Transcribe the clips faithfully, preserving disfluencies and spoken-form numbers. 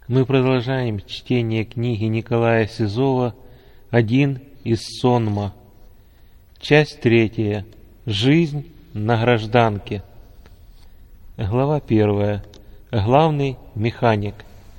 Мы продолжаем чтение книги Николая Сизова «Один из сонма». Часть третья. Жизнь на гражданке. Глава первая. Главный механик.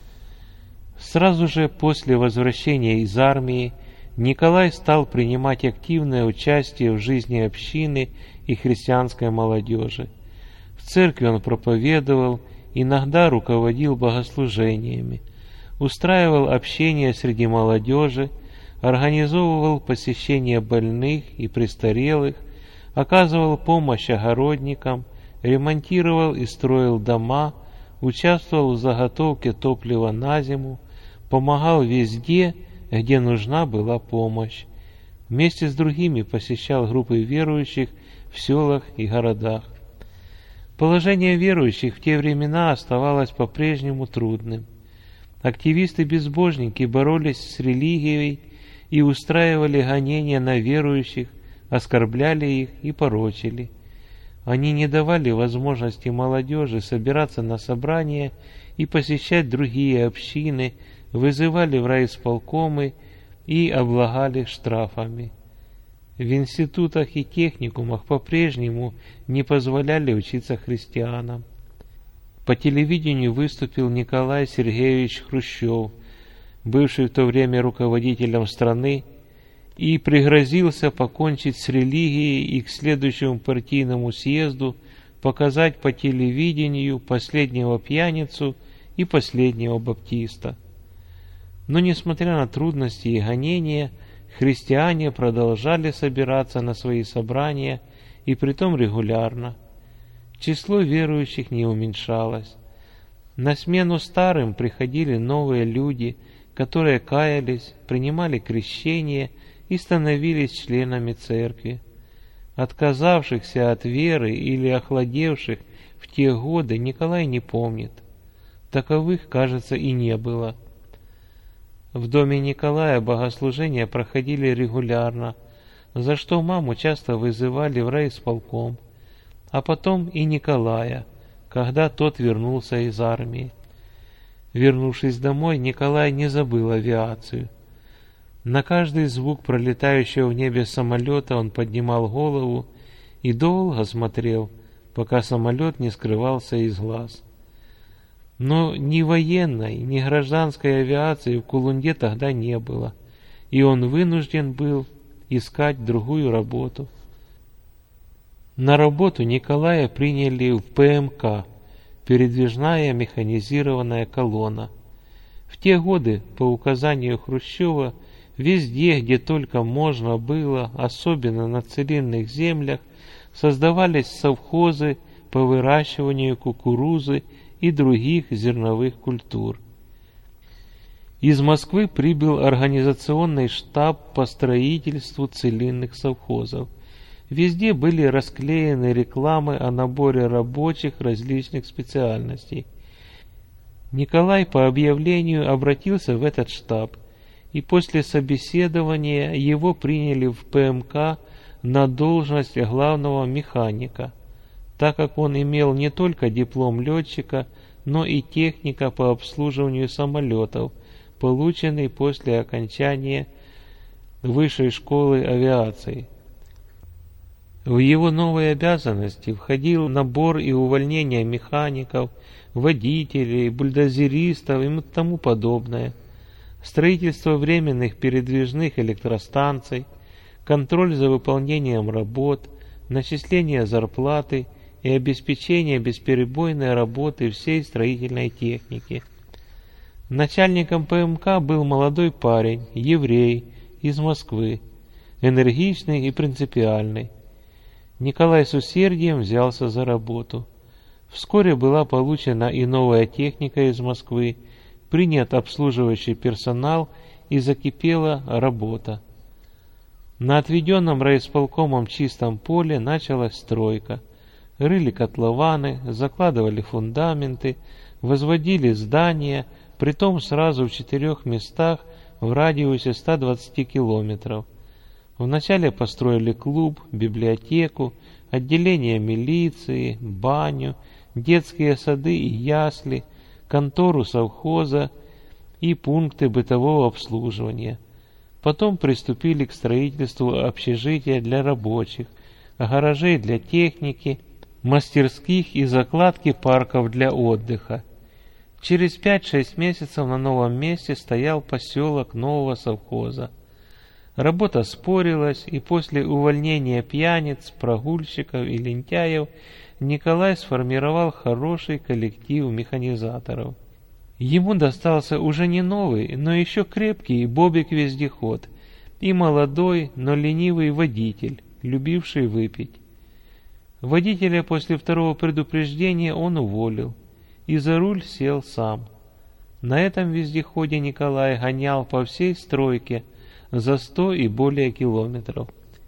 Сразу же после возвращения из армии Николай стал принимать активное участие в жизни общины и христианской молодежи. В церкви он проповедовал, иногда руководил богослужениями, устраивал общение среди молодежи, организовывал посещение больных и престарелых, оказывал помощь огородникам, ремонтировал и строил дома, участвовал в заготовке топлива на зиму, помогал везде, где нужна была помощь. Вместе с другими посещал группы верующих в селах и городах. Положение верующих в те времена оставалось по-прежнему трудным. Активисты-безбожники боролись с религией и устраивали гонения на верующих, оскорбляли их и порочили. Они не давали возможности молодежи собираться на собрания и посещать другие общины, вызывали в райисполкомы и облагали штрафами. В институтах и техникумах по-прежнему не позволяли учиться христианам. По телевидению выступил Николай Сергеевич Хрущев, бывший в то время руководителем страны, и пригрозился покончить с религией и к следующему партийному съезду показать по телевидению последнего пьяницу и последнего баптиста. Но, несмотря на трудности и гонения, христиане продолжали собираться на свои собрания, и притом регулярно. Число верующих не уменьшалось. На смену старым приходили новые люди, которые каялись, принимали крещение и становились членами церкви. Отказавшихся от веры или охладевших в те годы Николай не помнит. Таковых, кажется, и не было. В доме Николая богослужения проходили регулярно, за что маму часто вызывали в райисполком, а потом и Николая, когда тот вернулся из армии. Вернувшись домой, Николай не забыл авиацию. На каждый звук пролетающего в небе самолета он поднимал голову и долго смотрел, пока самолет не скрывался из глаз. Но ни военной, ни гражданской авиации в Кулунде тогда не было, и он вынужден был искать другую работу. На работу Николая приняли в ПМК, передвижная механизированная колонна. В те годы, по указанию Хрущева, везде, где только можно было, особенно на целинных землях, создавались совхозы по выращиванию кукурузы и других зерновых культур. Из Москвы прибыл организационный штаб по строительству целинных совхозов. Везде были расклеены рекламы о наборе рабочих различных специальностей. Николай по объявлению обратился в этот штаб, и после собеседования его приняли в ПМК на должность главного механика, так как он имел не только диплом летчика, но и техника по обслуживанию самолетов, полученный после окончания высшей школы авиации. В его новые обязанности входил набор и увольнение механиков, водителей, бульдозеристов и тому подобное, строительство временных передвижных электростанций, контроль за выполнением работ, начисление зарплаты и обеспечение бесперебойной работы всей строительной техники. Начальником ПМК был молодой парень, еврей, из Москвы, энергичный и принципиальный. Николай с усердием взялся за работу. Вскоре была получена и новая техника из Москвы, принят обслуживающий персонал и закипела работа. На отведенном райисполкомом чистом поле началась стройка. Рыли котлованы, закладывали фундаменты, возводили здания, притом сразу в четырех местах в радиусе ста двадцати километров. Вначале построили клуб, библиотеку, отделение милиции, баню, детские сады и ясли, контору совхоза, и пункты бытового обслуживания. Потом приступили к строительству общежития для рабочих, гаражей для техники, мастерских и закладки парков для отдыха. Через пять-шесть месяцев на новом месте стоял поселок нового совхоза. Работа спорилась, и после увольнения пьяниц, прогульщиков и лентяев Николай сформировал хороший коллектив механизаторов. Ему достался уже не новый, но еще крепкий бобик-вездеход и молодой, но ленивый водитель, любивший выпить. Водителя после второго предупреждения он уволил, и за руль сел сам. На этом вездеходе Николай гонял по всей стройке за сто и более километров.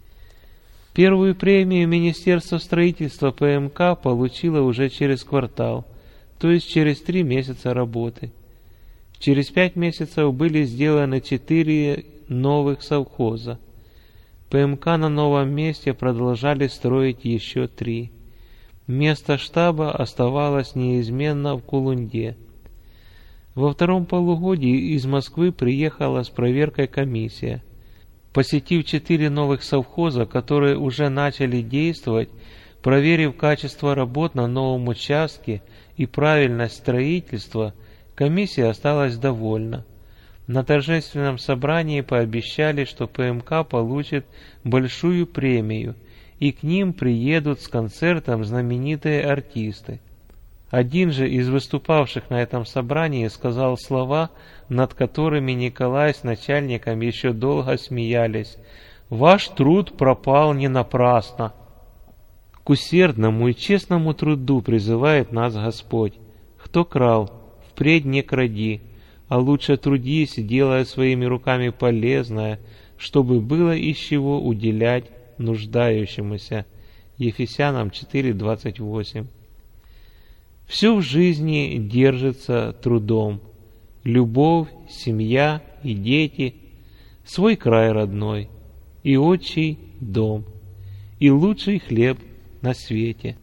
Первую премию Министерство строительства ПМК получило уже через квартал, то есть через три месяца работы. Через пять месяцев были сделаны четыре новых совхоза. ПМК на новом месте продолжали строить еще три. Место штаба оставалось неизменно в Кулунде. Во втором полугодии из Москвы приехала с проверкой комиссия. Посетив четыре новых совхоза, которые уже начали действовать, проверив качество работ на новом участке и правильность строительства, комиссия осталась довольна. На торжественном собрании пообещали, что ПМК получит большую премию, и к ним приедут с концертом знаменитые артисты. Один же из выступавших на этом собрании сказал слова, над которыми Николай с начальником еще долго смеялись: «Ваш труд пропал не напрасно». К усердному и честному труду призывает нас Господь. Кто крал, впредь не кради, а лучше трудись, делая своими руками полезное, чтобы было из чего уделять нуждающемуся. Ефесянам четыре двадцать восемь. Все в жизни держится трудом. Любовь, семья и дети, свой край родной, и отчий дом, и лучший хлеб на свете.